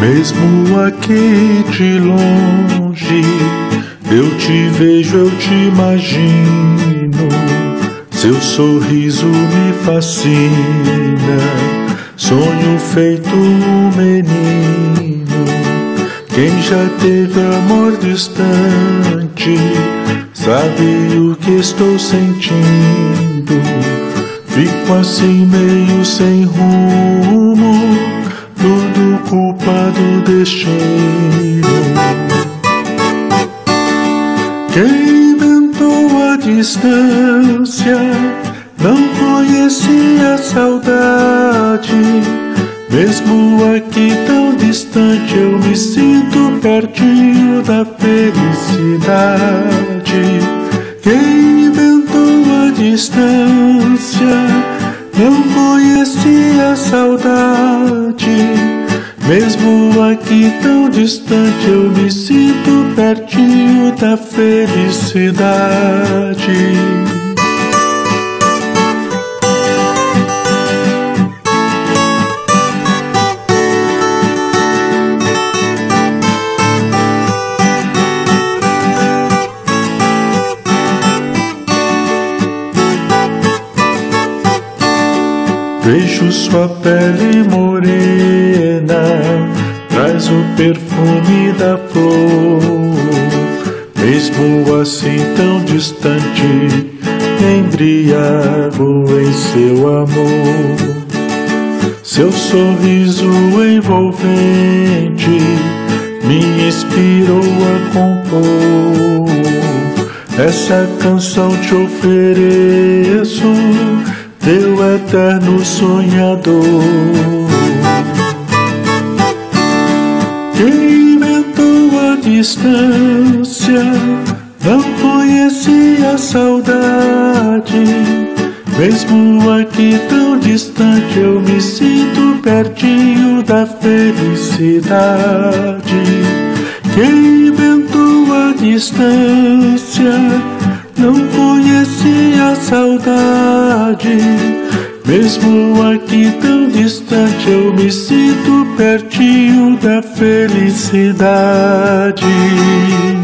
Mesmo aqui de longe, eu te vejo, eu te imagino. Seu sorriso me fascina, sonho feito um menino. Quem já teve amor distante sabe o que estou sentindo. Fico assim meio sem rumo, tudo culpa do destino. Quem inventou a distância não conhecia a saudade. Mesmo aqui tão distante, eu me sinto pertinho da felicidade. Quem inventou a distância não conhecia a saudade. Mesmo aqui tão distante, eu me sinto pertinho da felicidade. Vejo sua pele morena, traz o perfume da flor. Mesmo assim tão distante, embriago em seu amor. Seu sorriso envolvente me inspirou a compor. Essa canção te ofereço, teu eterno sonhador. Quem inventou a distância não conhecia a saudade. Mesmo aqui tão distante, eu me sinto pertinho da felicidade. Quem inventou a distância não conhecia a saudade. Mesmo aqui tão distante, eu me sinto pertinho da felicidade.